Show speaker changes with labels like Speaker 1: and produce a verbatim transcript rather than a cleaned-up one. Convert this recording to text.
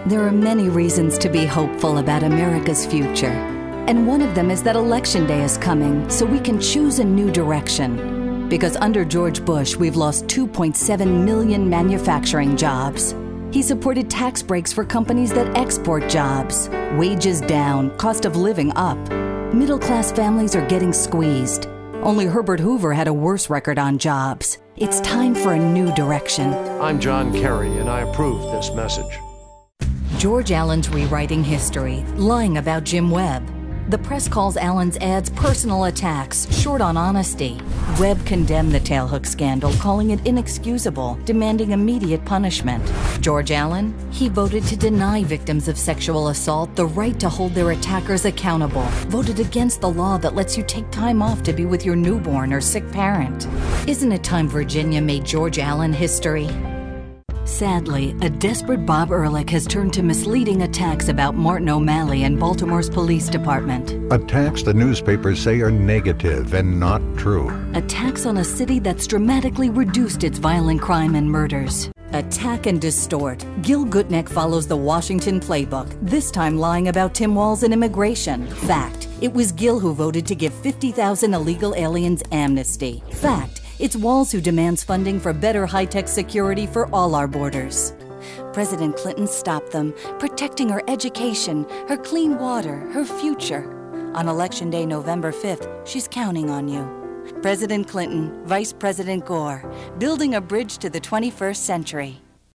Speaker 1: There are many reasons to be hopeful about America's future. And one of them is that Election Day is coming, so we can choose a new direction. Because under George Bush, we've lost two point seven million manufacturing jobs. He supported tax breaks for companies that export jobs. Wages down, cost of living up. Middle-class families are getting squeezed. Only Herbert Hoover had a worse record on jobs. It's time for a new direction.
Speaker 2: I'm John Kerry, and I approve this message.
Speaker 1: George Allen's rewriting history, lying about Jim Webb. The press calls Allen's ads personal attacks, short on honesty. Webb condemned the tailhook scandal, calling it inexcusable, demanding immediate punishment. George Allen, he voted to deny victims of sexual assault the right to hold their attackers accountable, voted against the law that lets you take time off to be with your newborn or sick parent. Isn't it time Virginia made George Allen history? Sadly, a desperate Bob Ehrlich has turned to misleading attacks about Martin O'Malley and Baltimore's police department.
Speaker 3: Attacks the newspapers say are negative and not true.
Speaker 1: Attacks on a city that's dramatically reduced its violent crime and murders. Attack and distort. Gil Gutnick follows the Washington playbook, this time lying about Tim Walz and immigration. Fact, it was Gil who voted to give fifty thousand illegal aliens amnesty. Fact, it's Walz who demands funding for better high-tech security for all our borders. President Clinton stopped them, protecting her education, her clean water, her future. On Election Day, November fifth, she's counting on you. President Clinton, Vice President Gore, building a bridge to the twenty-first century.